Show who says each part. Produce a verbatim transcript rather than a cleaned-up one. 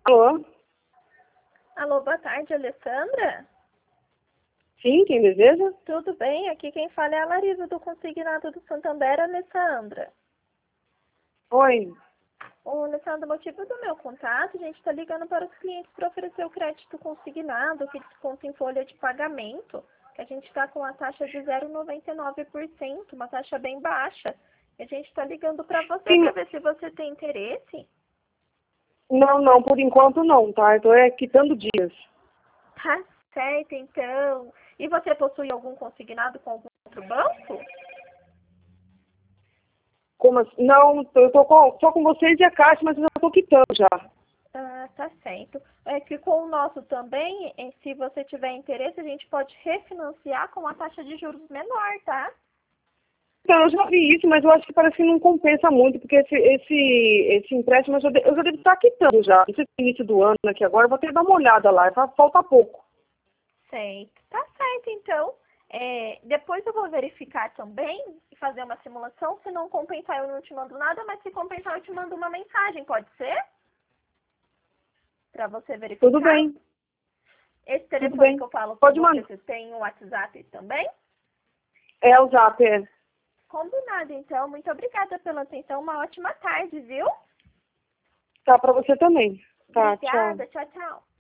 Speaker 1: Alô?
Speaker 2: Alô, boa tarde, Alessandra?
Speaker 1: Sim, quem deseja?
Speaker 2: Tudo bem? Aqui quem fala é a Larisa do Consignado do Santander, Alessandra.
Speaker 1: Oi.
Speaker 2: O Alessandra, o motivo do meu contato, a gente está ligando para os clientes para oferecer o crédito consignado, que desconta em folha de pagamento, que a gente está com a taxa de zero vírgula noventa e nove por cento, uma taxa bem baixa. E a gente está ligando para você
Speaker 1: Sim.
Speaker 2: para ver se você tem interesse.
Speaker 1: Não, não, por enquanto não, tá? Eu tô é, quitando dias.
Speaker 2: Tá certo, então. E você possui algum consignado com algum outro banco?
Speaker 1: Como assim? Não, eu tô com, só com vocês e a Caixa, mas eu já tô quitando já.
Speaker 2: Ah, tá certo. É que com o nosso também, eh, se você tiver interesse, a gente pode refinanciar com uma taxa de juros menor, tá?
Speaker 1: Então, eu já vi isso, mas eu acho que parece que não compensa muito, porque esse, esse, esse empréstimo eu já, de- eu já devo estar quitando já. Não sei se é início do ano aqui agora, eu vou ter que dar uma olhada lá, fa- falta pouco.
Speaker 2: Certo. Tá certo, então. É, depois eu vou verificar também e fazer uma simulação. Se não compensar, eu não te mando nada, mas se compensar, eu te mando uma mensagem, pode ser? Para você
Speaker 1: Tudo
Speaker 2: verificar.
Speaker 1: bem,
Speaker 2: Esse
Speaker 1: tudo
Speaker 2: telefone
Speaker 1: bem.
Speaker 2: que eu falo com
Speaker 1: Pode
Speaker 2: você,
Speaker 1: mandar.
Speaker 2: você tem o WhatsApp também?
Speaker 1: É o Zap, é.
Speaker 2: Combinado, então. Muito obrigada pela atenção. Uma ótima tarde, viu?
Speaker 1: Tá, pra você também. Tá, tchau.
Speaker 2: Obrigada. Tchau, tchau.